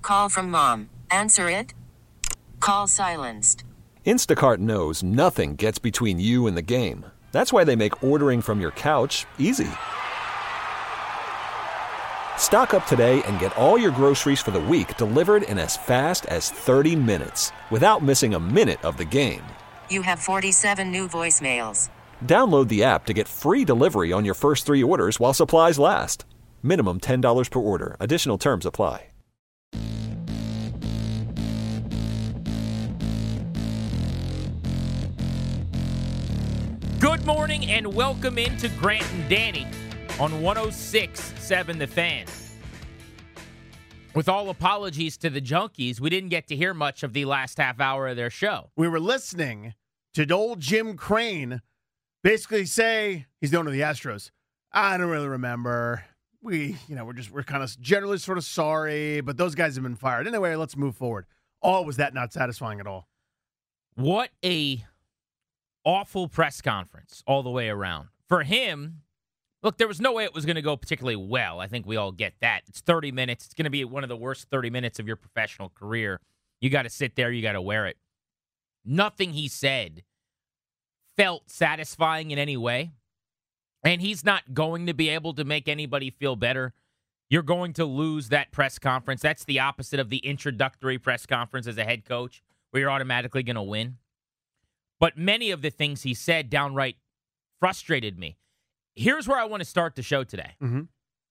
Call from mom. Answer it. Call silenced. Instacart knows nothing gets between you and the game. That's why they make ordering from your couch easy. Stock up today and get all your groceries for the week delivered in as fast as 30 minutes without missing a minute of the game. You have 47 new voicemails. Download the app to get free delivery on your first 3 orders while supplies last. Minimum $10 per order. Additional terms apply. Good morning and welcome into Grant and Danny on 106.7 The Fan. With all apologies to the Junkies, we didn't get to hear much of the last half hour of their show. We were listening to old Jim Crane basically say, he's the owner of the Astros, I don't really remember. We're kind of generally sort of sorry, but those guys have been fired. Anyway, let's move forward. Oh, was that not satisfying at all? What a awful press conference all the way around. For him, look, there was no way it was going to go particularly well. I think we all get that. It's 30 minutes. It's going to be one of the worst 30 minutes of your professional career. You got to sit there. You got to wear it. Nothing he said felt satisfying in any way. And he's not going to be able to make anybody feel better. You're going to lose that press conference. That's the opposite of the introductory press conference as a head coach, where you're automatically going to win. But many of the things he said downright frustrated me. Here's where I want to start the show today. Mm-hmm.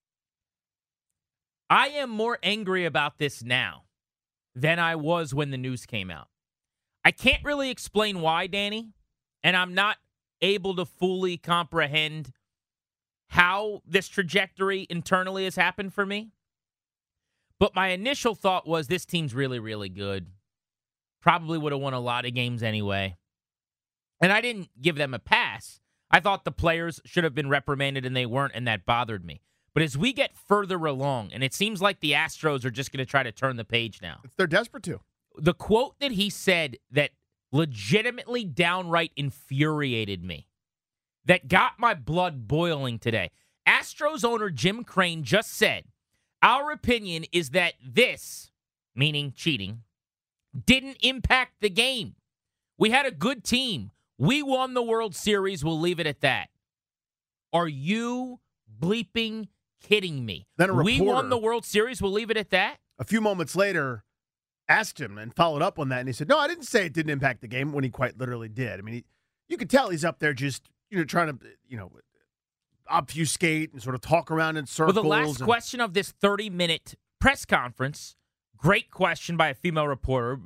I am more angry about this now than I was when the news came out. I can't really explain why, Danny, and I'm not able to fully comprehend how this trajectory internally has happened for me. But my initial thought was this team's really, really good. Probably would have won a lot of games anyway. And I didn't give them a pass. I thought the players should have been reprimanded and they weren't, and that bothered me. But as we get further along, and it seems like the Astros are just going to try to turn the page now. They're desperate to. The quote that he said that legitimately downright infuriated me, that got my blood boiling today. Astros owner Jim Crane just said, our opinion is that this, meaning cheating, didn't impact the game. We had a good team. We won the World Series. We'll leave it at that. Are you bleeping kidding me? Then a reporter, we won the World Series. We'll leave it at that? A few moments later, asked him and followed up on that, and he said, no, I didn't say it didn't impact the game, when he quite literally did. I mean, you could tell he's up there just trying to obfuscate and sort of talk around in circles. Well, the last question of this 30-minute press conference, great question by a female reporter.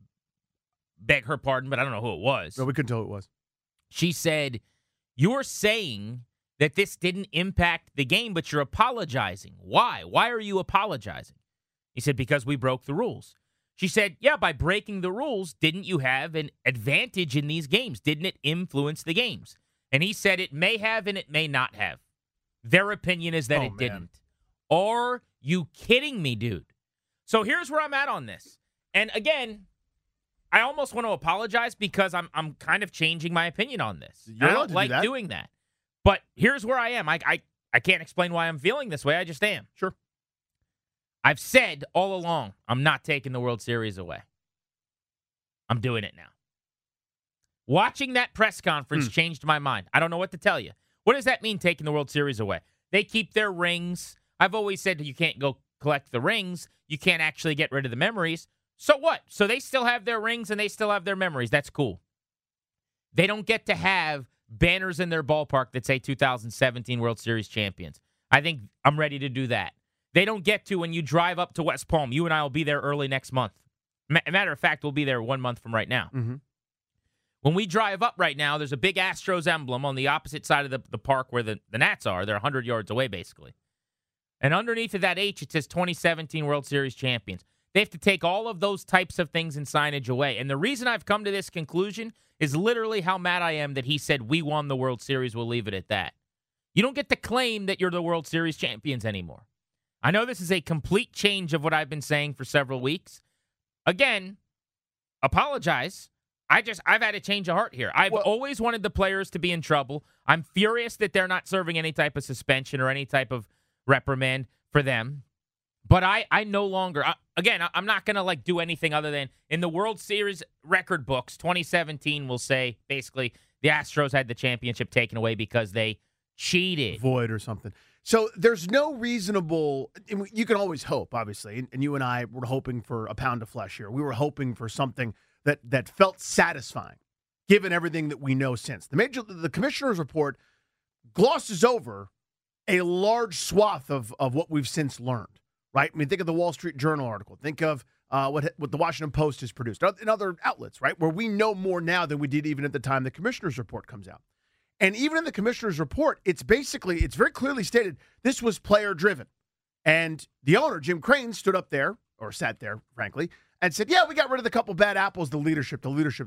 Beg her pardon, but I don't know who it was. No, we couldn't tell who it was. She said, you're saying that this didn't impact the game, but you're apologizing. Why? Why are you apologizing? He said, because we broke the rules. She said, yeah, by breaking the rules, didn't you have an advantage in these games? Didn't it influence the games? And he said it may have and it may not have. Their opinion is that it didn't. Are you kidding me, dude? So here's where I'm at on this. And again, I almost want to apologize because I'm kind of changing my opinion on this. I don't like doing that. But here's where I am. I can't explain why I'm feeling this way. I just am. Sure. I've said all along, I'm not taking the World Series away. I'm doing it now. Watching that press conference changed my mind. I don't know what to tell you. What does that mean, taking the World Series away? They keep their rings. I've always said you can't go collect the rings. You can't actually get rid of the memories. So what? So they still have their rings and they still have their memories. That's cool. They don't get to have banners in their ballpark that say 2017 World Series champions. I think I'm ready to do that. They don't get to, when you drive up to West Palm, you and I will be there early next month. Matter of fact, we'll be there 1 month from right now. Mm-hmm. When we drive up right now, there's a big Astros emblem on the opposite side of the park where the Nats are. They're 100 yards away, basically. And underneath of that H, it says 2017 World Series champions. They have to take all of those types of things and signage away. And the reason I've come to this conclusion is literally how mad I am that he said, we won the World Series, we'll leave it at that. You don't get to claim that you're the World Series champions anymore. I know this is a complete change of what I've been saying for several weeks. Again, apologize. I've had a change of heart here. I've always wanted the players to be in trouble. I'm furious that they're not serving any type of suspension or any type of reprimand for them. But I no longer, again, I'm not going to do anything other than in the World Series record books, 2017 will say basically the Astros had the championship taken away because they cheated. Void or something. So there's no reasonable, you can always hope, obviously, and you and I were hoping for a pound of flesh here. We were hoping for something that felt satisfying, given everything that we know since. The commissioner's report glosses over a large swath of what we've since learned. Right? I mean, think of the Wall Street Journal article. Think of what the Washington Post has produced and other outlets, right, where we know more now than we did even at the time the commissioner's report comes out. And even in the commissioner's report, it's very clearly stated this was player-driven. And the owner, Jim Crane, stood up there, or sat there, frankly, and said, yeah, we got rid of the couple bad apples, the leadership.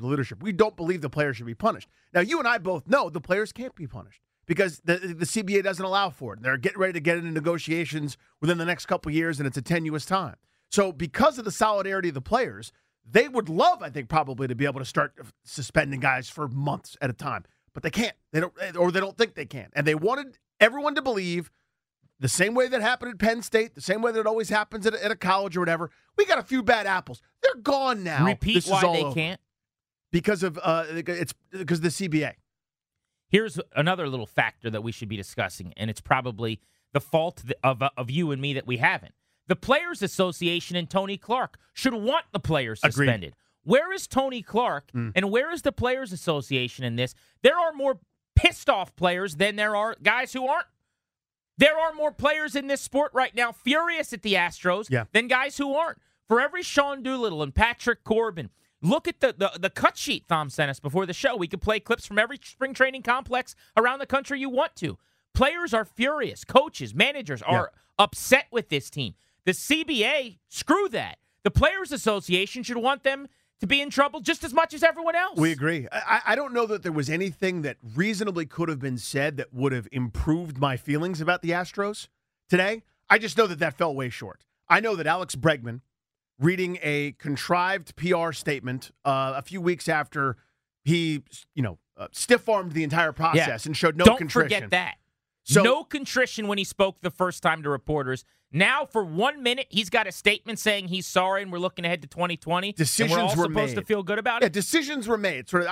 We don't believe the players should be punished. Now, you and I both know the players can't be punished, because the CBA doesn't allow for it. They're getting ready to get into negotiations within the next couple of years, and it's a tenuous time. So because of the solidarity of the players, they would love, I think, probably to be able to start suspending guys for months at a time. But they can't. They don't think they can. And they wanted everyone to believe the same way that happened at Penn State, the same way that it always happens at a college or whatever. We got a few bad apples. They're gone now. Repeat why they can't. Because of it's because of the CBA. Here's another little factor that we should be discussing, and it's probably the fault of you and me that we haven't. The Players Association and Tony Clark should want the players suspended. Agreed. Where is Tony Clark and where is the Players Association in this? There are more pissed off players than there are guys who aren't. There are more players in this sport right now furious at the Astros than guys who aren't. For every Sean Doolittle and Patrick Corbin, look at the cut sheet Thom sent us before the show. We could play clips from every spring training complex around the country you want to. Players are furious. Coaches, managers are upset with this team. The CBA, screw that. The Players Association should want them to be in trouble just as much as everyone else. We agree. I don't know that there was anything that reasonably could have been said that would have improved my feelings about the Astros today. I just know that fell way short. I know that Alex Bregman, reading a contrived PR statement a few weeks after he, stiff-armed the entire process and showed no contrition. Don't forget that. So, no contrition when he spoke the first time to reporters. Now, for 1 minute, he's got a statement saying he's sorry and we're looking ahead to 2020. Decisions and we're all were supposed made. To feel good about it? Yeah, decisions were made. Sort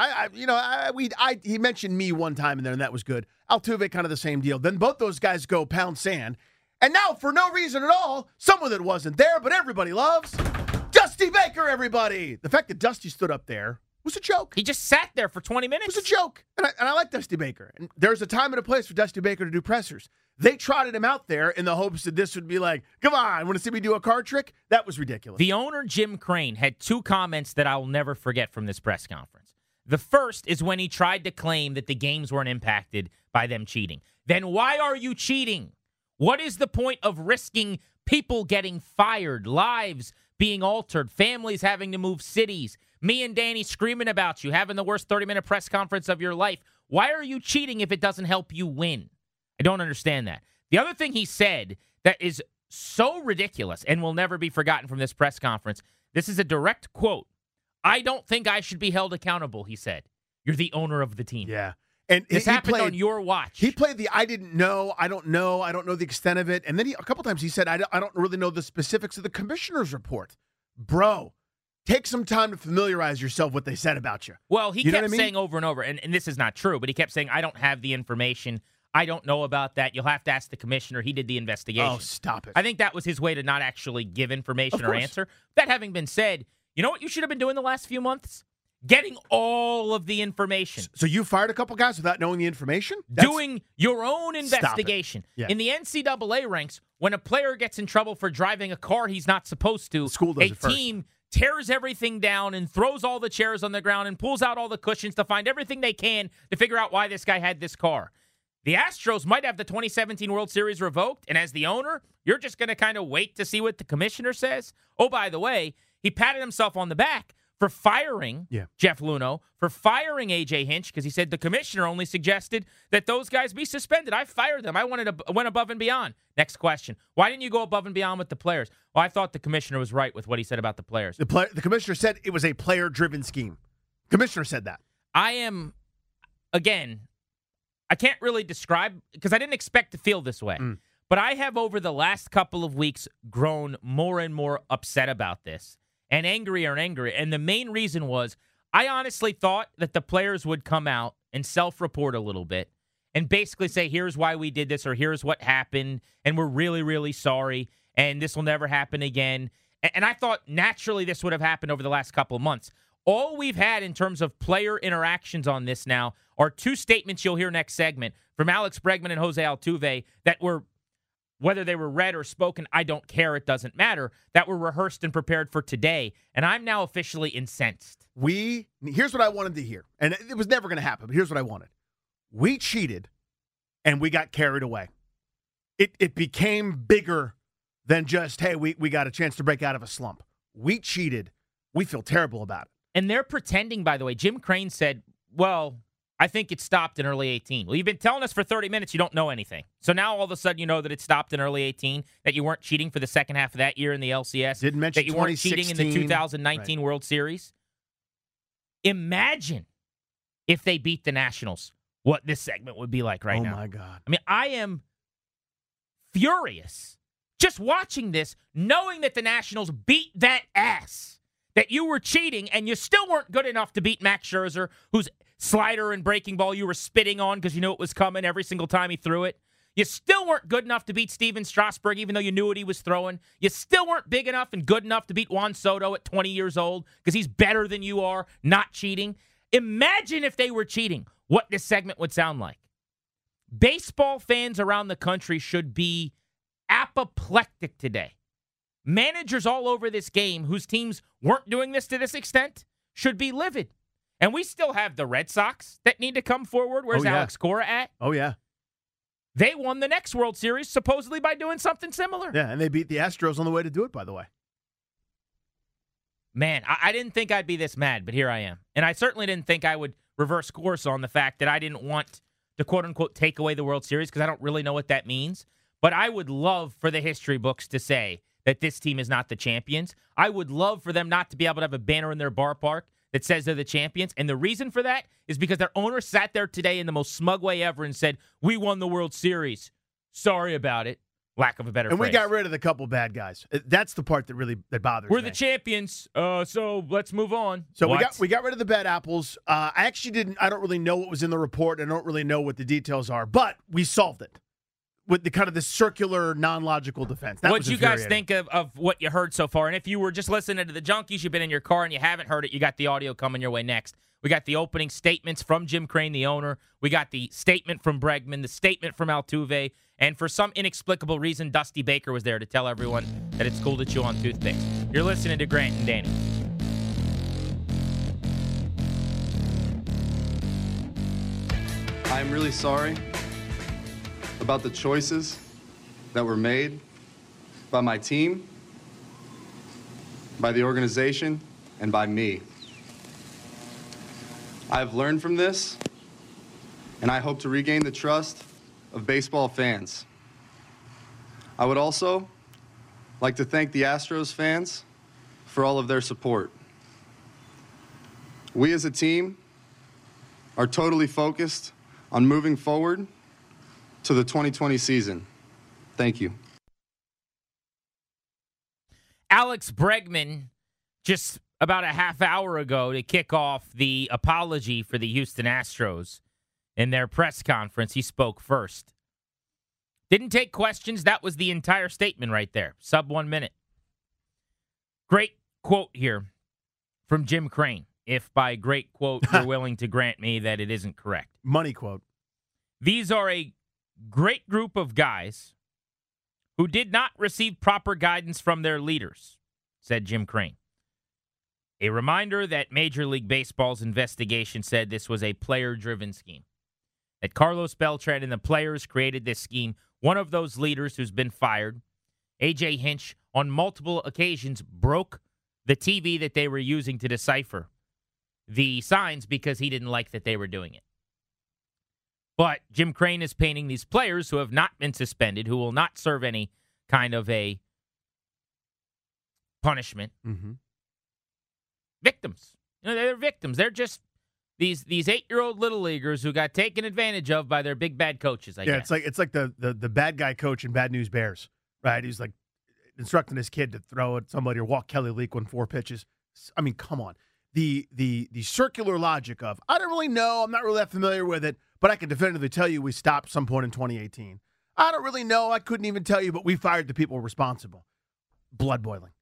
of, he mentioned me one time in there, and that was good. Altuve, kind of the same deal. Then both those guys go pound sand. And now, for no reason at all, someone that wasn't there, but everybody loves, Dusty Baker, everybody. The fact that Dusty stood up there was a joke. He just sat there for 20 minutes. It was a joke. And I like Dusty Baker. And there's a time and a place for Dusty Baker to do pressers. They trotted him out there in the hopes that this would be like, come on, want to see me do a card trick? That was ridiculous. The owner, Jim Crane, had two comments that I will never forget from this press conference. The first is when he tried to claim that the games weren't impacted by them cheating. Then why are you cheating? What is the point of risking people getting fired, lives being altered, families having to move cities, me and Danny screaming about you, having the worst 30-minute press conference of your life? Why are you cheating if it doesn't help you win? I don't understand that. The other thing he said that is so ridiculous and will never be forgotten from this press conference, this is a direct quote. I don't think I should be held accountable, he said. You're the owner of the team. Yeah. And this happened on your watch. He played the I didn't know, I don't know the extent of it. And then a couple times he said, I don't really know the specifics of the commissioner's report. Bro, take some time to familiarize yourself with what they said about you. Well, he kept saying over and over, and this is not true, but he kept saying, I don't have the information. I don't know about that. You'll have to ask the commissioner. He did the investigation. Oh, stop it. I think that was his way to not actually give information or answer. That having been said, you know what you should have been doing the last few months? Getting all of the information. So you fired a couple guys without knowing the information? Doing your own investigation. Yeah. In the NCAA ranks, when a player gets in trouble for driving a car he's not supposed to, school does it first. Team tears everything down and throws all the chairs on the ground and pulls out all the cushions to find everything they can to figure out why this guy had this car. The Astros might have the 2017 World Series revoked, and as the owner, you're just going to kind of wait to see what the commissioner says. Oh, by the way, he patted himself on the back for firing Jeff Luhnow, for firing A.J. Hinch, because he said the commissioner only suggested that those guys be suspended. I fired them. I went above and beyond. Next question. Why didn't you go above and beyond with the players? Well, I thought the commissioner was right with what he said about the players. The commissioner said it was a player-driven scheme. Commissioner said that. I can't really describe, because I didn't expect to feel this way. But I have, over the last couple of weeks, grown more and more upset about this and angrier and angrier. And the main reason was I honestly thought that the players would come out and self-report a little bit and basically say, here's why we did this, or here's what happened, and we're really, really sorry, and this will never happen again. And I thought naturally this would have happened over the last couple of months. All we've had in terms of player interactions on this now are two statements you'll hear next segment from Alex Bregman and Jose Altuve that were, whether they were read or spoken, I don't care, it doesn't matter, that were rehearsed and prepared for today. And I'm now officially incensed. Here's what I wanted to hear, and it was never going to happen, but here's what I wanted. We cheated, and we got carried away. It became bigger than just, hey, we got a chance to break out of a slump. We cheated. We feel terrible about it. And they're pretending, by the way. Jim Crane said, well, I think it stopped in early 18. Well, you've been telling us for 30 minutes you don't know anything. So now all of a sudden you know that it stopped in early 18, that you weren't cheating for the second half of that year in the LCS. Didn't mention that you weren't cheating in the 2019 right. World Series. Imagine if they beat the Nationals, what this segment would be like right now. Oh, my God. I mean, I am furious just watching this, knowing that the Nationals beat that ass, that you were cheating, and you still weren't good enough to beat Max Scherzer, whose slider and breaking ball you were spitting on because you knew it was coming every single time he threw it. You still weren't good enough to beat Steven Strasburg, even though you knew what he was throwing. You still weren't big enough and good enough to beat Juan Soto at 20 years old because he's better than you are, not cheating. Imagine if they were cheating, what this segment would sound like. Baseball fans around the country should be apoplectic today. Managers all over this game whose teams weren't doing this to this extent should be livid. And we still have the Red Sox that need to come forward. Where's Alex Cora at? Oh, yeah. They won the next World Series supposedly by doing something similar. Yeah, and they beat the Astros on the way to do it, by the way. Man, I didn't think I'd be this mad, but here I am. And I certainly didn't think I would reverse course on the fact that I didn't want to, quote-unquote, take away the World Series because I don't really know what that means. But I would love for the history books to say that this team is not the champions. I would love for them not to be able to have a banner in their ballpark that says they're the champions. And the reason for that is because their owner sat there today in the most smug way ever and said, we won the World Series. Sorry about it. Lack of a better phrase. And we got rid of the couple bad guys. That's the part that bothers me. We're the champions, so let's move on. So we got rid of the bad apples. I don't really know what was in the report. I don't really know what the details are, but we solved it with the kind of the circular, non-logical defense. What you guys think of what you heard so far? And if you were just listening to the Junkies, you've been in your car and you haven't heard it, you got the audio coming your way next. We got the opening statements from Jim Crane, the owner. We got the statement from Bregman, the statement from Altuve, and for some inexplicable reason, Dusty Baker was there to tell everyone that it's cool to chew on toothpicks. You're listening to Grant and Danny. I'm really sorry about the choices that were made by my team, by the organization, and by me. I've learned from this, and I hope to regain the trust of baseball fans. I would also like to thank the Astros fans for all of their support. We as a team are totally focused on moving forward to the 2020 season. Thank you. Alex Bregman, just about a half hour ago to kick off the apology for the Houston Astros in their press conference, he spoke first. Didn't take questions. That was the entire statement right there. Sub 1 minute. Great quote here from Jim Crane. If by great quote you're willing to grant me that it isn't correct. Money quote. These are a great group of guys who did not receive proper guidance from their leaders, said Jim Crane. A reminder that Major League Baseball's investigation said this was a player-driven scheme, that Carlos Beltran and the players created this scheme. One of those leaders who's been fired, A.J. Hinch, on multiple occasions broke the TV that they were using to decipher the signs because he didn't like that they were doing it. But Jim Crane is painting these players who have not been suspended, who will not serve any kind of a punishment. Mm-hmm. Victims. You know, they're victims. these 8-year-old little leaguers who got taken advantage of by their big bad coaches, I guess. It's like the bad guy coach in Bad News Bears, right? He's like instructing his kid to throw at somebody or walk Kelly Leak on 4 pitches. I mean, come on. The circular logic of, I don't really know, I'm not really that familiar with it, but I can definitively tell you we stopped some point in 2018. I don't really know, I couldn't even tell you, but we fired the people responsible. Blood boiling.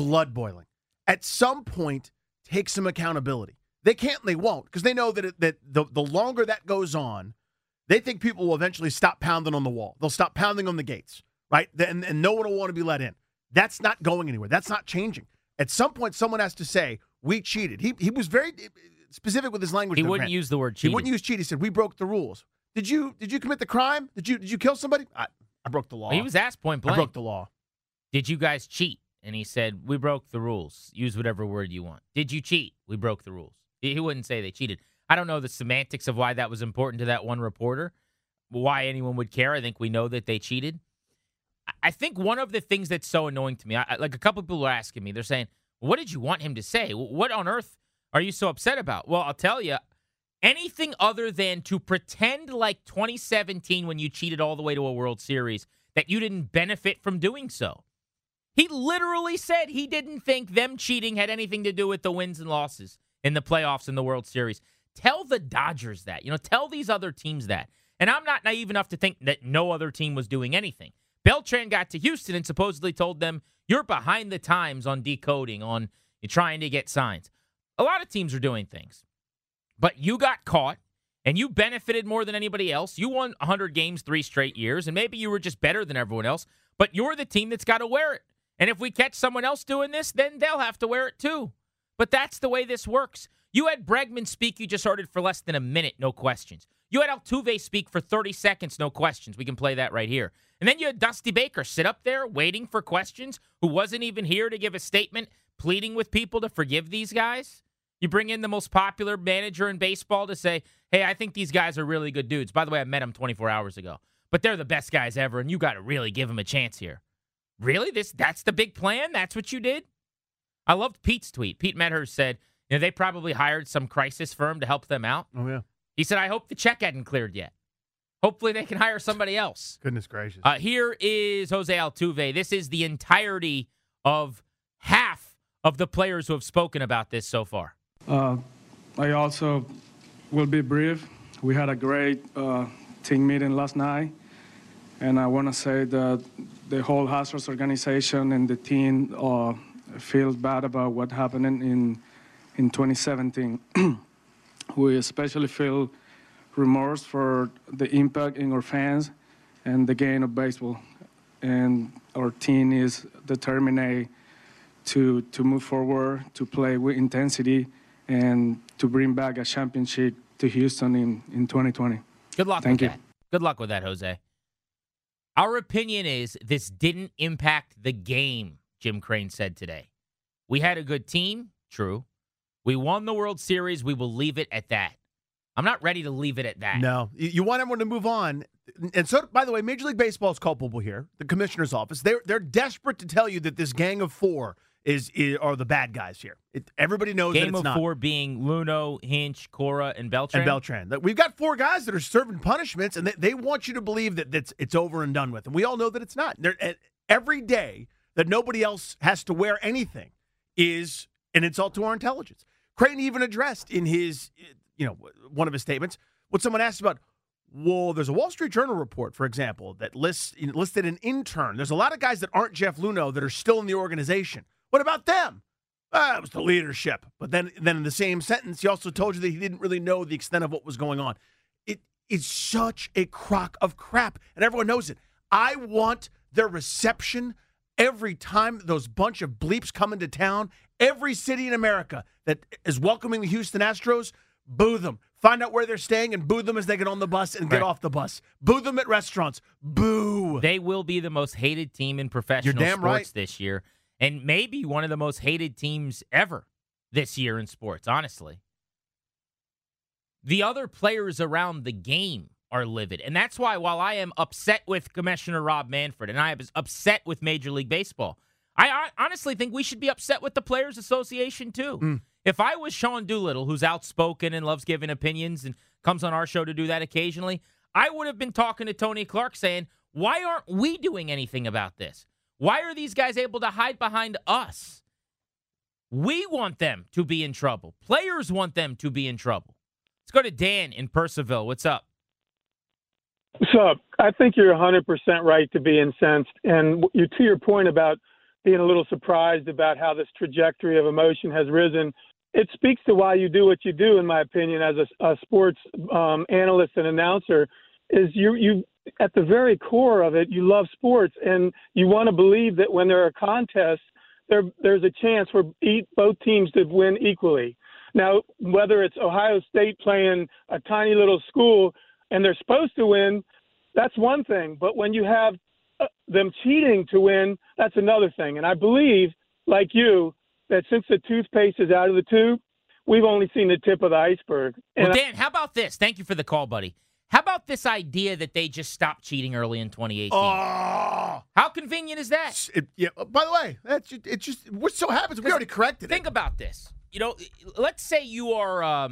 At some point, take some accountability. They can't and they won't, because they know that the longer that goes on, they think people will eventually stop pounding on the wall. They'll stop pounding on the gates, right? And no one will want to be let in. That's not going anywhere. That's not changing. At some point, someone has to say, we cheated. He was very specific with his language. He wouldn't use the word cheated. He wouldn't use cheat. He said, we broke the rules. Did you commit the crime? Did you kill somebody? I broke the law. Well, he was asked point blank. I broke the law. Did you guys cheat? And he said, we broke the rules. Use whatever word you want. Did you cheat? We broke the rules. He wouldn't say they cheated. I don't know the semantics of why that was important to that one reporter, why anyone would care. I think we know that they cheated. I think one of the things that's so annoying to me, like a couple people are asking me, they're saying, what did you want him to say? What on earth are you so upset about? Well, I'll tell you, anything other than to pretend like 2017 when you cheated all the way to a World Series, that you didn't benefit from doing so. He literally said he didn't think them cheating had anything to do with the wins and losses in the playoffs and the World Series. Tell the Dodgers that. Tell these other teams that. And I'm not naive enough to think that no other team was doing anything. Beltran got to Houston and supposedly told them, you're behind the times on decoding, on trying to get signs. A lot of teams are doing things. But you got caught, and you benefited more than anybody else. You won 100 games 3 straight years, and maybe you were just better than everyone else, but you're the team that's got to wear it. And if we catch someone else doing this, then they'll have to wear it too. But that's the way this works. You had Bregman speak, you just heard it for less than a minute, no questions. You had Altuve speak for 30 seconds, no questions. We can play that right here. And then you had Dusty Baker sit up there waiting for questions, who wasn't even here to give a statement, pleading with people to forgive these guys. You bring in the most popular manager in baseball to say, hey, I think these guys are really good dudes. By the way, I met them 24 hours ago. But they're the best guys ever, and you got to really give them a chance here. Really? That's the big plan? That's what you did? I loved Pete's tweet. Pete Medhurst said, they probably hired some crisis firm to help them out. Oh, yeah. He said, I hope the check hadn't cleared yet. Hopefully they can hire somebody else. Goodness gracious. Here is Jose Altuve. This is the entirety of half of the players who have spoken about this so far. I also will be brief. We had a great team meeting last night, and I want to say that the whole Astros organization and the team feels bad about what happened in 2017. We especially feel remorse for the impact in our fans and the game of baseball. And our team is determined to move forward, to play with intensity, and to bring back a championship to Houston in 2020. Good luck Thank with you. that. Good luck with that, Jose. Our opinion is this didn't impact the game, Jim Crane said today. We had a good team, true. We won the World Series. We will leave it at that. I'm not ready to leave it at that. No. You want everyone to move on. And so, by the way, Major League Baseball is culpable here. The commissioner's office. They're desperate to tell you that this gang of 4 are the bad guys here. Everybody knows that it's not. Game of 4 being Luno, Hinch, Cora, and Beltran. And Beltran. We've got 4 guys that are serving punishments, and they want you to believe that it's over and done with. And we all know that it's not. Every day that nobody else has to wear anything is an insult to our intelligence. Crane even addressed in his, one of his statements, what someone asked about, well, there's a Wall Street Journal report, for example, that listed an intern. There's a lot of guys that aren't Jeff Luhnow that are still in the organization. What about them? It was the leadership. But then in the same sentence, he also told you that he didn't really know the extent of what was going on. It is such a crock of crap, and everyone knows it. I want their reception every time those bunch of bleeps come into town. Every city in America that is welcoming the Houston Astros, boo them. Find out where they're staying and boo them as they get on the bus and get off the bus. Boo them at restaurants. Boo. They will be the most hated team in professional sports this year, and maybe one of the most hated teams ever this year in sports, honestly. The other players around the game are livid, and that's why while I am upset with Commissioner Rob Manfred and I am upset with Major League Baseball, I honestly think we should be upset with the Players Association too. If I was Sean Doolittle, who's outspoken and loves giving opinions and comes on our show to do that occasionally, I would have been talking to Tony Clark saying, why aren't we doing anything about this? Why are these guys able to hide behind us? We want them to be in trouble. Players want them to be in trouble. Let's go to Dan in Purcellville. What's up? What's up? I think you're 100% right to be incensed. And to your point about being a little surprised about how this trajectory of emotion has risen, it speaks to why you do what you do, in my opinion, as a sports analyst and announcer, is you at the very core of it, you love sports, and you want to believe that when there are contests, there's a chance for both teams to win equally. Now, whether it's Ohio State playing a tiny little school and they're supposed to win, that's one thing. But when you have them cheating to win, that's another thing. And I believe, like you, that since the toothpaste is out of the tube, we've only seen the tip of the iceberg. Well, Dan, how about this? Thank you for the call, buddy. How about this idea that they just stopped cheating early in 2018? Oh, how convenient is that? Yeah. By the way, it just what so happens? We already corrected it. Think about this. Let's say you are,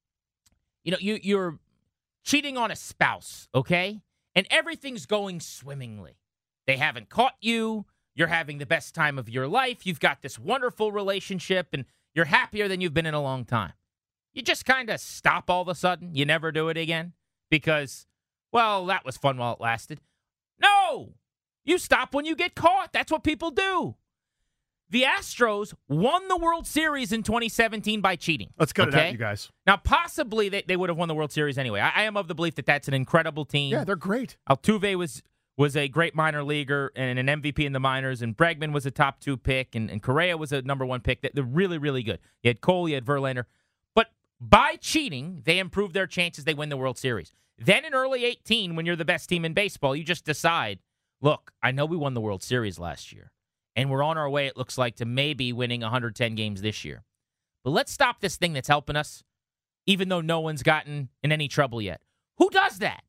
you're cheating on a spouse, okay, and everything's going swimmingly. They haven't caught you. You're having the best time of your life. You've got this wonderful relationship, and you're happier than you've been in a long time. You just kind of stop all of a sudden. You never do it again. Because, well, that was fun while it lasted. No! You stop when you get caught. That's what people do. The Astros won the World Series in 2017 by cheating. Let's cut it out, you guys. Now, possibly they would have won the World Series anyway. I am of the belief that that's an incredible team. Yeah, they're great. Altuve was a great minor leaguer and an MVP in the minors, and Bregman was a top 2 pick, and Correa was a number 1 pick. They're really, really good. You had Cole, you had Verlander. But by cheating, they improved their chances. They win the World Series. Then in early 18, when you're the best team in baseball, you just decide, look, I know we won the World Series last year, and we're on our way, it looks like, to maybe winning 110 games this year. But let's stop this thing that's helping us, even though no one's gotten in any trouble yet. Who does that?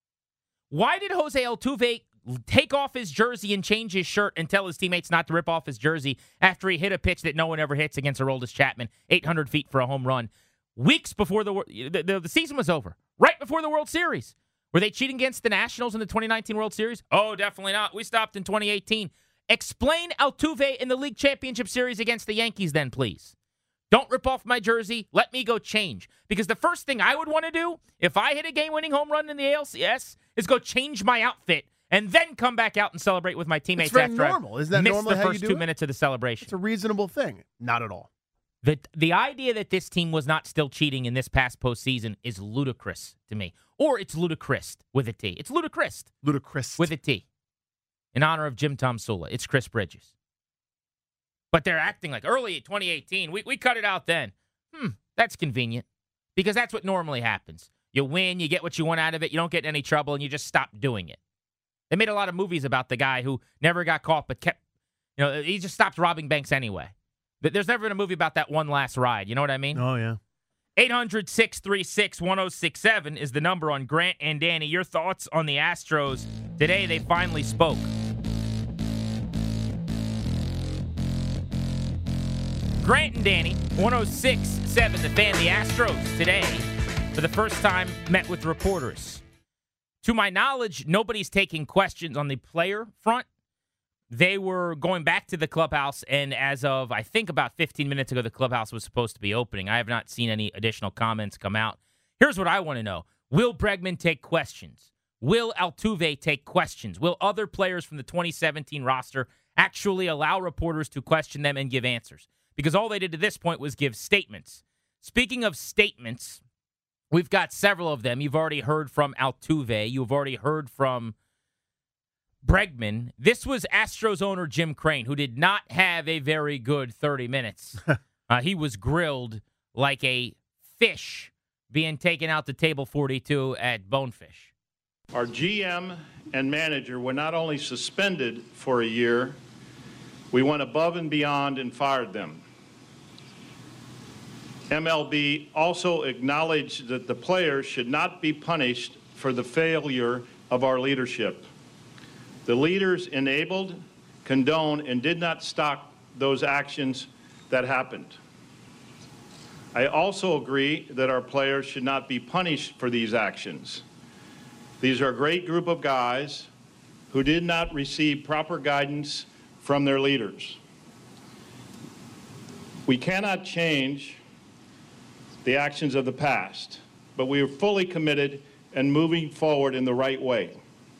Why did Jose Altuve take off his jersey and change his shirt and tell his teammates not to rip off his jersey after he hit a pitch that no one ever hits against Aroldis Chapman, 800 feet for a home run, weeks before the season was over? Right before the World Series. Were they cheating against the Nationals in the 2019 World Series? Oh, definitely not. We stopped in 2018. Explain Altuve in the League Championship Series against the Yankees then, please. Don't rip off my jersey. Let me go change. Because the first thing I would want to do, if I hit a game-winning home run in the ALCS, is go change my outfit and then come back out and celebrate with my teammates after normal. Isn't that missed normally the how first you do 2 minutes of the celebration. It's a reasonable thing. Not at all. The idea that this team was not still cheating in this past postseason is ludicrous to me. Or it's ludicrous with a T. It's ludicrous. Ludicrous. With a T. In honor of Jim Tom Sula. It's Chris Bridges. But they're acting like early 2018. We cut it out then. That's convenient. Because that's what normally happens. You win, you get what you want out of it, you don't get in any trouble, and you just stop doing it. They made a lot of movies about the guy who never got caught but kept, he just stopped robbing banks anyway. There's never been a movie about that one last ride. You know what I mean? Oh, yeah. 800-636-1067 is the number on Grant and Danny. Your thoughts on the Astros today? They finally spoke. Grant and Danny, 106.7 The Fan. The Astros today, for the first time, met with reporters. To my knowledge, nobody's taking questions on the player front. They were going back to the clubhouse, and as of, I think, about 15 minutes ago, the clubhouse was supposed to be opening. I have not seen any additional comments come out. Here's what I want to know. Will Bregman take questions? Will Altuve take questions? Will other players from the 2017 roster actually allow reporters to question them and give answers? Because all they did to this point was give statements. Speaking of statements, we've got several of them. You've already heard from Altuve. You've already heard from Bregman. This was Astros owner Jim Crane, who did not have a very good 30 minutes. He was grilled like a fish being taken out to table 42 at Bonefish. Our GM and manager were not only suspended for a year, we went above and beyond and fired them. MLB also acknowledged that the players should not be punished for the failure of our leadership. The leaders enabled, condoned, and did not stop those actions that happened. I also agree that our players should not be punished for these actions. These are a great group of guys who did not receive proper guidance from their leaders. We cannot change the actions of the past, but we are fully committed and moving forward in the right way.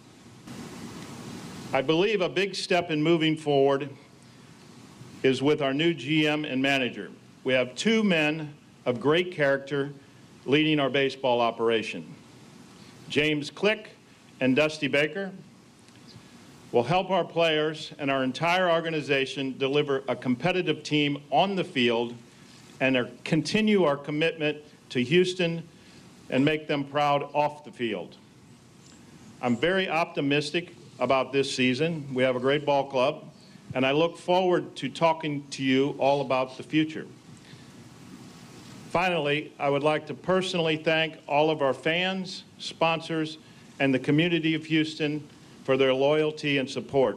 I believe a big step in moving forward is with our new GM and manager. We have two men of great character leading our baseball operation. James Click and Dusty Baker will help our players and our entire organization deliver a competitive team on the field and continue our commitment to Houston and make them proud off the field. I'm very optimistic about this season. We have a great ball club, and I look forward to talking to you all about the future. Finally, I would like to personally thank all of our fans, sponsors, and the community of Houston for their loyalty and support.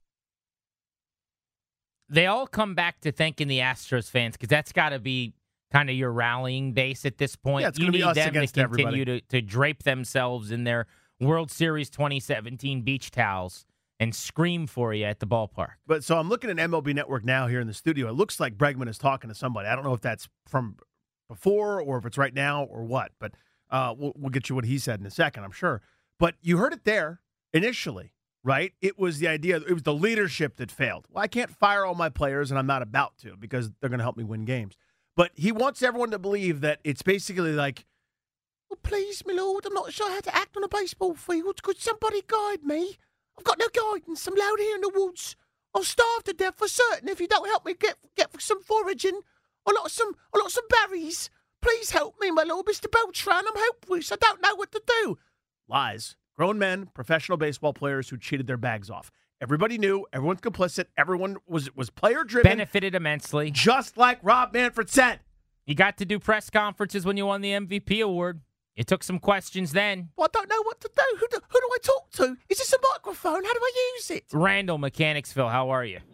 They all come back to thanking the Astros fans because that's got to be kind of your rallying base at this point. Yeah, it's going to be us against everybody. You need them to continue to drape themselves in their World Series 2017 beach towels and scream for you at the ballpark. But so I'm looking at MLB Network now here in the studio. It looks like Bregman is talking to somebody. I don't know if that's from before or if it's right now or what, but we'll get you what he said in a second, I'm sure. But you heard it there initially, right? It was the idea, it was the leadership that failed. Well, I can't fire all my players, and I'm not about to because they're going to help me win games. But he wants everyone to believe that it's basically like, oh, please, my lord, I'm not sure how to act on a baseball field. Could somebody guide me? I've got no guidance. I'm out here in the woods. I'll starve to death for certain if you don't help me get some foraging. I got some berries. Please help me, my lord, Mr. Beltran. I'm helpless. I don't know what to do. Lies. Grown men, professional baseball players who cheated their bags off. Everybody knew. Everyone's complicit. Everyone was player-driven. Benefited immensely. Just like Rob Manfred said. You got to do press conferences when you won the MVP award. You took some questions then. Well, I don't know what to do. Who do I talk to? Is this a microphone? How do I use it? Randall, Mechanicsville, how are you?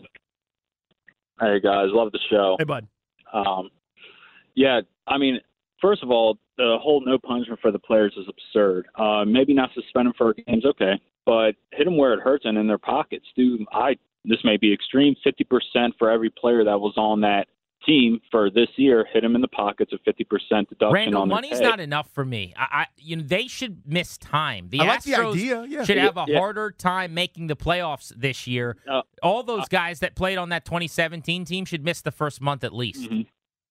Hey, guys. Love the show. Hey, bud. Yeah, I mean, first of all, the whole no punishment for the players is absurd. Maybe not suspend them for games, okay, but hit them where it hurts and in their pockets. Dude, this may be extreme, 50% for every player that was on that team for this year, hit them in the pockets of 50% deduction Randall, on their money's pay. not enough for me. They should miss time. The I like Astros the idea, yeah. should have a harder time making the playoffs this year. All those guys that played on that 2017 team should miss the first month at least. Mm-hmm.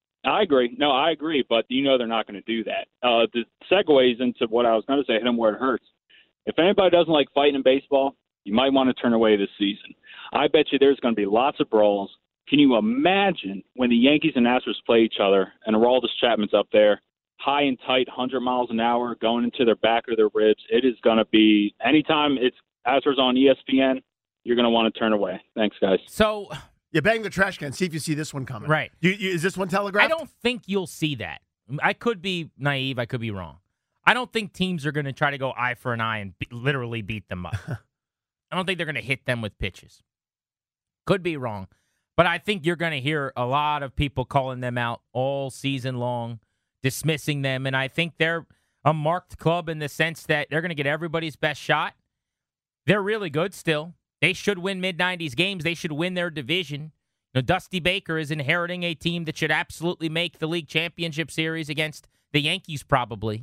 I agree. No, I agree, but you know they're not going to do that. The segues into what I was going to say, hit them where it hurts. If anybody doesn't like fighting in baseball, you might want to turn away this season. I bet you there's going to be lots of brawls. Can you imagine when the Yankees and Astros play each other and Aroldis Chapman's up there, high and tight, 100 miles an hour, going into their back or their ribs? It is going to be, anytime it's Astros on ESPN, you're going to want to turn away. Thanks, guys. So, you bang the trash can. See if you see this one coming. Right. Is this one telegraphed? I don't think you'll see that. I could be naive. I could be wrong. I don't think teams are going to try to go eye for an eye and literally beat them up. I don't think they're going to hit them with pitches. Could be wrong. But I think you're going to hear a lot of people calling them out all season long, dismissing them. And I think they're a marked club in the sense that they're going to get everybody's best shot. They're really good still. They should win mid-90s games. They should win their division. You know, Dusty Baker is inheriting a team that should absolutely make the league championship series against the Yankees probably.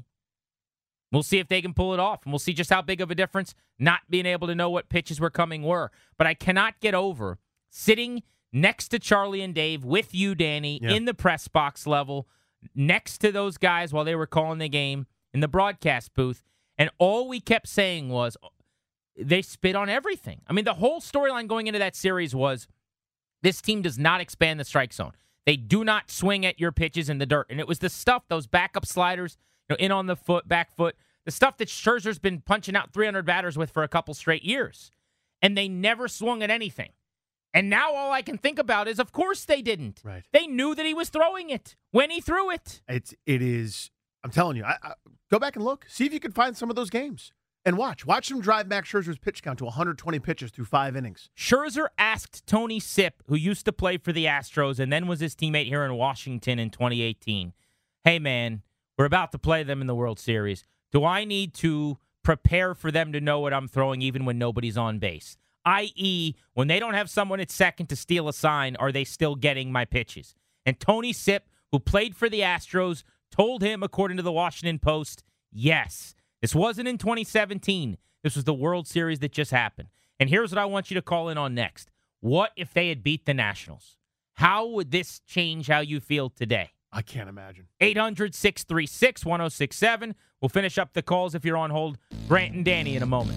We'll see if they can pull it off, and we'll see just how big of a difference not being able to know what pitches were coming were. But I cannot get over sitting next to Charlie and Dave with you, Danny, in the press box level, next to those guys while they were calling the game in the broadcast booth, and all we kept saying was they spit on everything. I mean, the whole storyline going into that series was this team does not expand the strike zone. They do not swing at your pitches in the dirt. And it was the stuff, those backup sliders, in on the foot, back foot, the stuff that Scherzer's been punching out 300 batters with for a couple straight years. And they never swung at anything. And now all I can think about is, of course they didn't. Right. They knew that he was throwing it when he threw it. It is, I'm telling you, I go back and look. See if you can find some of those games. And watch him drive Max Scherzer's pitch count to 120 pitches through 5 innings. Scherzer asked Tony Sipp, who used to play for the Astros and then was his teammate here in Washington in 2018, hey, man, we're about to play them in the World Series. Do I need to prepare for them to know what I'm throwing even when nobody's on base? I.e., when they don't have someone at second to steal a sign, are they still getting my pitches? And Tony Sipp, who played for the Astros, told him, according to the Washington Post, yes. This wasn't in 2017. This was the World Series that just happened. And here's what I want you to call in on next. What if they had beat the Nationals? How would this change how you feel today? I can't imagine. 800-636-1067. We'll finish up the calls if you're on hold. Grant and Danny in a moment.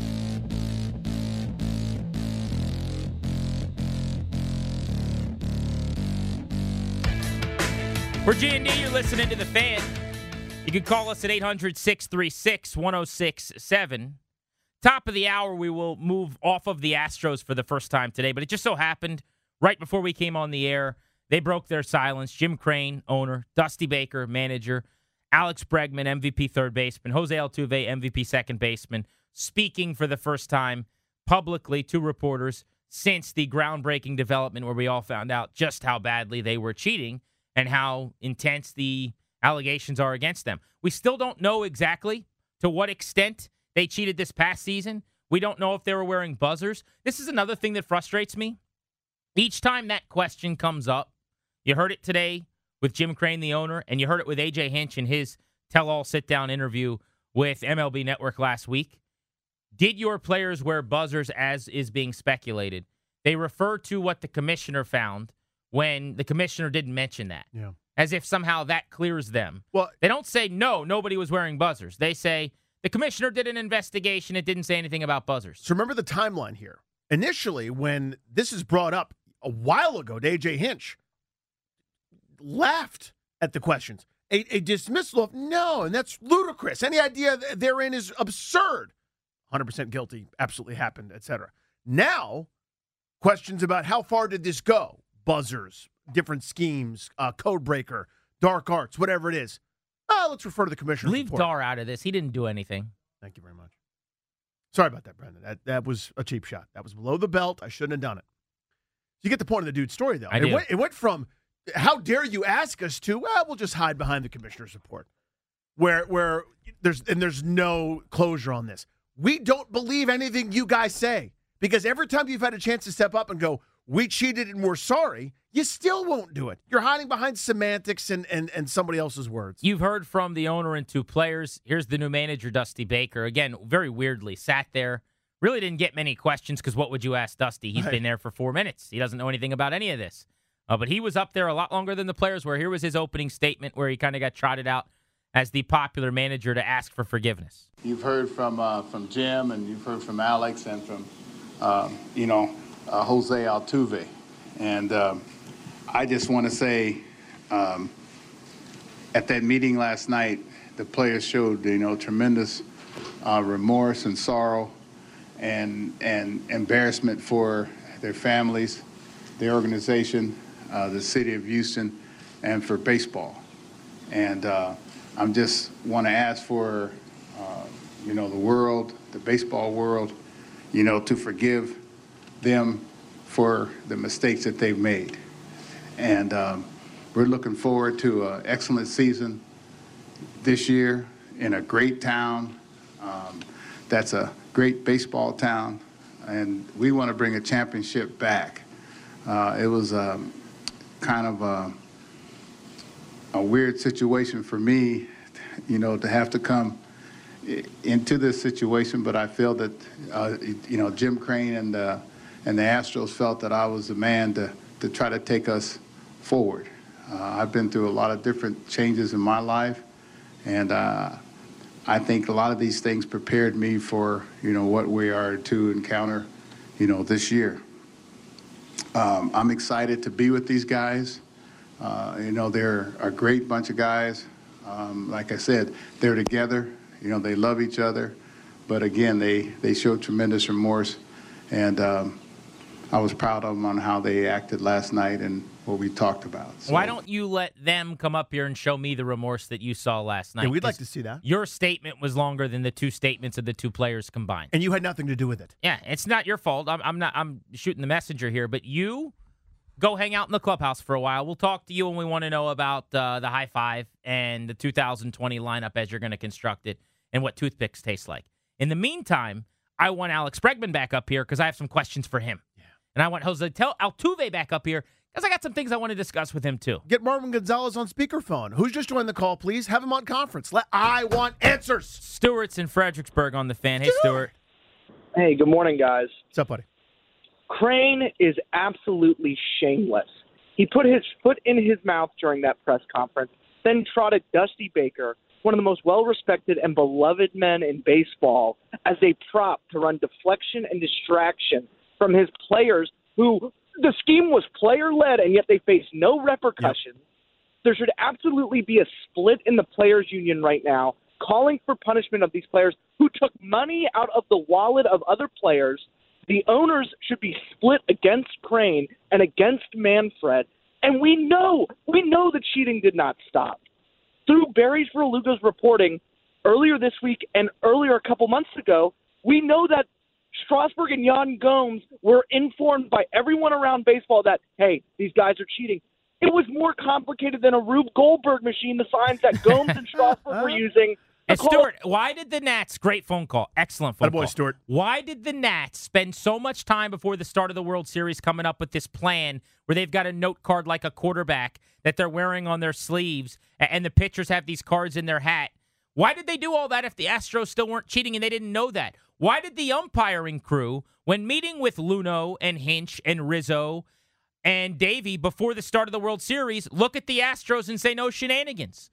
For G&D, you're listening to The Fan. You can call us at 800-636-1067. Top of the hour, we will move off of the Astros for the first time today, but it just so happened right before we came on the air, they broke their silence. Jim Crane, owner, Dusty Baker, manager, Alex Bregman, MVP third baseman, Jose Altuve, MVP second baseman, speaking for the first time publicly to reporters since the groundbreaking development where we all found out just how badly they were cheating and how intense the allegations are against them. We still don't know exactly to what extent they cheated this past season. We don't know if they were wearing buzzers. This is another thing that frustrates me. Each time that question comes up, you heard it today with Jim Crane, the owner, and you heard it with A.J. Hinch in his tell-all sit-down interview with MLB Network last week. Did your players wear buzzers as is being speculated? They refer to what the commissioner found when the commissioner didn't mention that. Yeah. As if somehow that clears them. Well, they don't say, no, nobody was wearing buzzers. They say, the commissioner did an investigation. It didn't say anything about buzzers. So remember the timeline here. Initially, when this is brought up a while ago, A.J. Hinch laughed at the questions. A dismissal of, no, and that's ludicrous. Any idea therein is absurd. 100% guilty, absolutely happened, etc. Now, questions about how far did this go? Buzzers, different schemes, code breaker, dark arts, whatever it is. Let's refer to the commissioner's Leave report. Dar out of this. He didn't do anything. Thank you very much. Sorry about that, Brendan. That was a cheap shot. That was below the belt. I shouldn't have done it. You get the point of the dude's story, though. It went from, how dare you ask us to, we'll just hide behind the commissioner's report, where there's no closure on this. We don't believe anything you guys say, because every time you've had a chance to step up and go, we cheated and we're sorry, you still won't do it. You're hiding behind semantics and somebody else's words. You've heard from the owner and two players. Here's the new manager, Dusty Baker. Again, very weirdly, sat there. Really didn't get many questions because what would you ask Dusty? He's been there for 4 minutes. He doesn't know anything about any of this. But he was up there a lot longer than the players were. Here was his opening statement where he kind of got trotted out as the popular manager to ask for forgiveness. You've heard from Jim, and you've heard from Alex, and from Jose Altuve, and I just want to say, at that meeting last night, the players showed tremendous remorse and sorrow, and embarrassment for their families, their organization, the city of Houston, and for baseball. And I'm just want to ask for the world, the baseball world, to forgive them for the mistakes that they've made. And we're looking forward to an excellent season this year in a great town. That's a great baseball town, and we want to bring a championship back. It was kind of a weird situation for me, to have to come into this situation, but I feel that, Jim Crane and the Astros felt that I was the man to try to take us forward. I've been through a lot of different changes in my life, and I think a lot of these things prepared me for, what we are to encounter, this year. I'm excited to be with these guys. They're a great bunch of guys. Like I said, they're together. They love each other. But again, they showed tremendous remorse. And I was proud of them on how they acted last night and what we talked about. So, why don't you let them come up here and show me the remorse that you saw last night? Yeah, we'd like to see that. Your statement was longer than the two statements of the two players combined. And you had nothing to do with it. Yeah, it's not your fault. I'm shooting the messenger here, but you go hang out in the clubhouse for a while. We'll talk to you when we want to know about the high five and the 2020 lineup as you're going to construct it and what toothpicks taste like. In the meantime, I want Alex Bregman back up here because I have some questions for him. Yeah. And I want Jose Altuve back up here because I got some things I want to discuss with him, too. Get Marvin Gonzalez on speakerphone. Who's just joined the call, please? Have him on conference. I want answers. Stewart's in Fredericksburg on the Fan. Hey, Stewart. Hey, good morning, guys. What's up, buddy? Crane is absolutely shameless. He put his foot in his mouth during that press conference, then trotted Dusty Baker, one of the most well-respected and beloved men in baseball, as a prop to run deflection and distraction from his players who the scheme was player-led, and yet they face no repercussions. Yep. There should absolutely be a split in the players' union right now, calling for punishment of these players who took money out of the wallet of other players. The owners should be split against Crane and against Manfred. And we know the cheating did not stop. Through Barry Verluga's reporting earlier this week and earlier a couple months ago, we know that Strasburg and Yan Gomes were informed by everyone around baseball that, hey, these guys are cheating. It was more complicated than a Rube Goldberg machine, the signs that Gomes and Strasburg were using. And Stuart, why did the Nats, great phone call, excellent phone call. Stuart. Why did the Nats spend so much time before the start of the World Series coming up with this plan where they've got a note card like a quarterback that they're wearing on their sleeves and the pitchers have these cards in their hat? Why did they do all that if the Astros still weren't cheating and they didn't know that? Why did the umpiring crew, when meeting with Luno and Hinch and Rizzo and Davey before the start of the World Series, look at the Astros and say no shenanigans?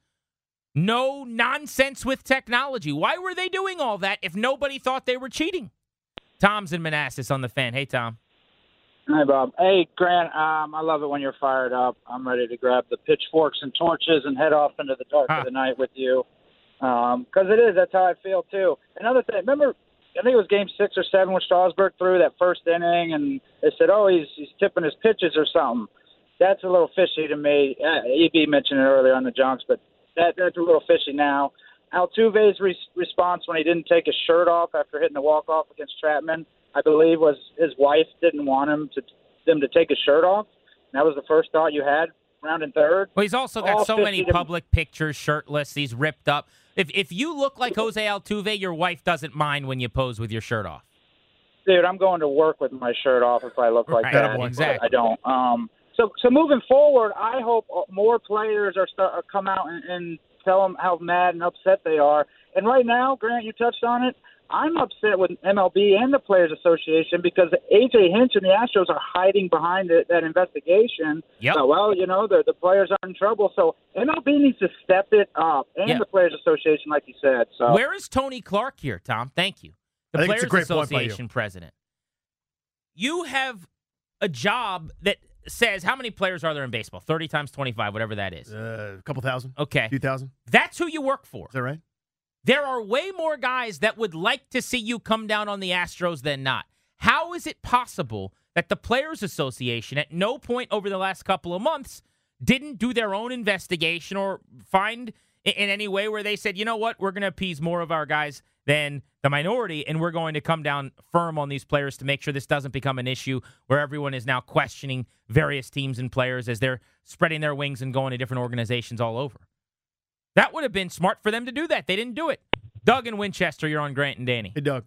No nonsense with technology. Why were they doing all that if nobody thought they were cheating? Tom's in Manassas on the Fan. Hey, Tom. Hi, Bob. Hey, Grant. I love it when you're fired up. I'm ready to grab the pitchforks and torches and head off into the dark of the night with you. Because that's how I feel, too. Another thing, remember, I think it was game 6 or 7 when Strasburg threw that first inning, and they said, oh, he's tipping his pitches or something. That's a little fishy to me. EB mentioned it earlier on the Junks, but that's a little fishy now. Altuve's response when he didn't take his shirt off after hitting the walk-off against Chapman, I believe, was his wife didn't want them to take his shirt off. And that was the first thought you had round in third. Well, he's also got so many public pictures shirtless. He's ripped up. If you look like Jose Altuve, your wife doesn't mind when you pose with your shirt off. Dude, I'm going to work with my shirt off if I look like that. Exactly. I don't. So moving forward, I hope more players come out and tell them how mad and upset they are. And right now, Grant, you touched on it. I'm upset with MLB and the Players Association because A.J. Hinch and the Astros are hiding behind that investigation. Yep. So, well, the players are in trouble. So MLB needs to step it up, and the Players Association, like you said. So where is Tony Clark here, Tom? Thank you. The Players Association president. You have a job that says how many players are there in baseball? 30 times 25, whatever that is. A couple thousand. Okay. 2,000. That's who you work for. Is that right? There are way more guys that would like to see you come down on the Astros than not. How is it possible that the Players Association at no point over the last couple of months didn't do their own investigation or find in any way where they said, you know what, we're going to appease more of our guys than the minority, and we're going to come down firm on these players to make sure this doesn't become an issue where everyone is now questioning various teams and players as they're spreading their wings and going to different organizations all over. That would have been smart for them to do that. They didn't do it. Doug in Winchester, you're on Grant and Danny. Hey, Doug.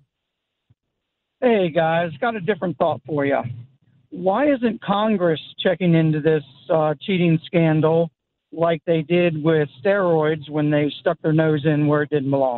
Hey, guys. Got a different thought for you. Why isn't Congress checking into this cheating scandal like they did with steroids when they stuck their nose in where it didn't belong?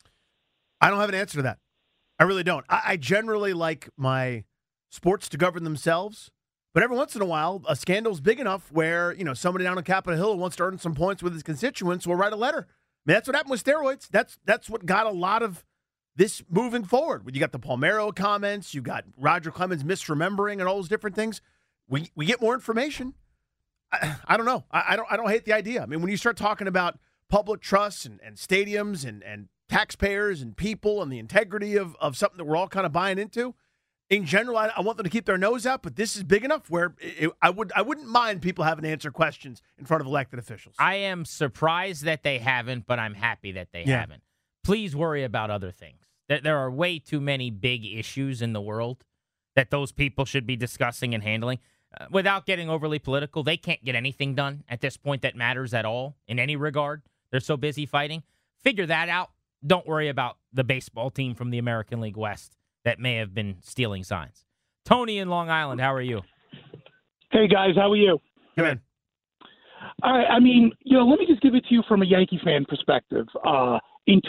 I don't have an answer to that. I really don't. I generally like my sports to govern themselves. But every once in a while, a scandal's big enough where, somebody down on Capitol Hill who wants to earn some points with his constituents will write a letter. I mean, that's what happened with steroids. That's what got a lot of this moving forward. When you got the Palmeiro comments, you got Roger Clemens misremembering and all those different things. We get more information. I don't know. I don't hate the idea. I mean, when you start talking about public trusts and stadiums and taxpayers and people and the integrity of something that we're all kind of buying into, in general, I want them to keep their nose out, but this is big enough where I wouldn't mind people having to answer questions in front of elected officials. I am surprised that they haven't, but I'm happy that they haven't. Please worry about other things. There are way too many big issues in the world that those people should be discussing and handling. without getting overly political, they can't get anything done at this point that matters at all in any regard. They're so busy fighting. Figure that out. Don't worry about the baseball team from the American League West that may have been stealing signs. Tony in Long Island, how are you? Hey, guys, how are you? Good. I mean, let me just give it to you from a Yankee fan perspective. In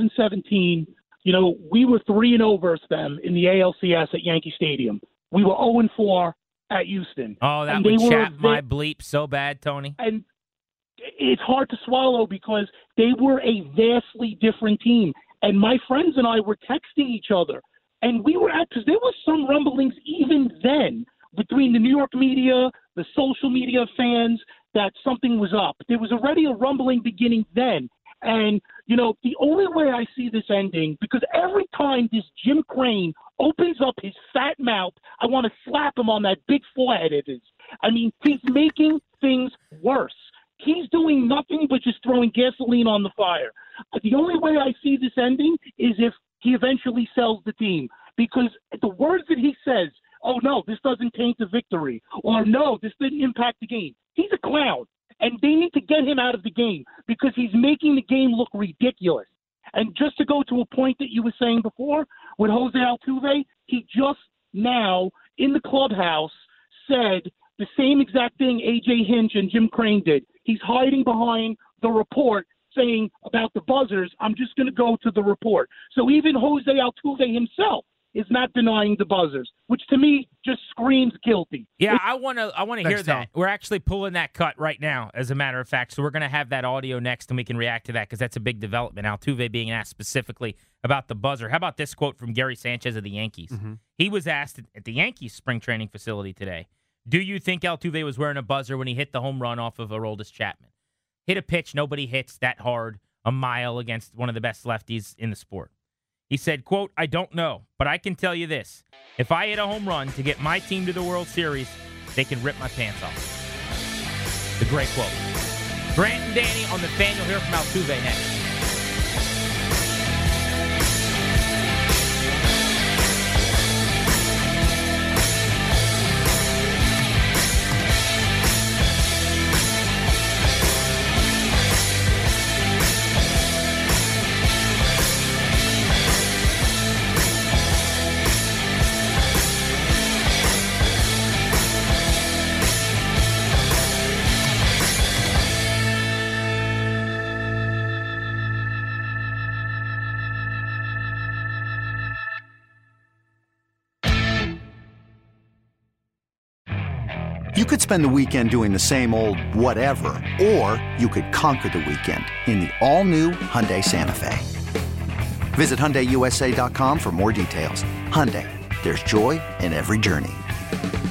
2017, we were 3-0 versus them in the ALCS at Yankee Stadium. We were 0-4 at Houston. Oh, that would chap my bleep so bad, Tony. And it's hard to swallow because they were a vastly different team. And my friends and I were texting each other. And because there was some rumblings even then between the New York media, the social media fans, that something was up. There was already a rumbling beginning then. And, the only way I see this ending, because every time this Jim Crane opens up his fat mouth, I want to slap him on that big forehead of his. I mean, he's making things worse. He's doing nothing but just throwing gasoline on the fire. The only way I see this ending is if he eventually sells the team, because the words that he says, oh, no, this doesn't taint the victory, or no, this didn't impact the game. He's a clown, and they need to get him out of the game because he's making the game look ridiculous. And just to go to a point that you were saying before with Jose Altuve, he just now in the clubhouse said the same exact thing A.J. Hinch and Jim Crane did. He's hiding behind the report saying about the buzzers, I'm just going to go to the report. So even Jose Altuve himself is not denying the buzzers, which to me just screams guilty. Yeah, I want to hear that. We're actually pulling that cut right now, as a matter of fact. So we're going to have that audio next, and we can react to that because that's a big development. Altuve being asked specifically about the buzzer. How about this quote from Gary Sanchez of the Yankees? Mm-hmm. He was asked at the Yankees spring training facility today, do you think Altuve was wearing a buzzer when he hit the home run off of Aroldis Chapman? Hit a pitch nobody hits that hard a mile against one of the best lefties in the sport. He said, quote, I don't know, but I can tell you this. If I hit a home run to get my team to the World Series, they can rip my pants off. The great quote. Grant and Danny on the fan. You'll hear from Altuve next. You could spend the weekend doing the same old whatever, or you could conquer the weekend in the all-new Hyundai Santa Fe. Visit HyundaiUSA.com for more details. Hyundai, there's joy in every journey.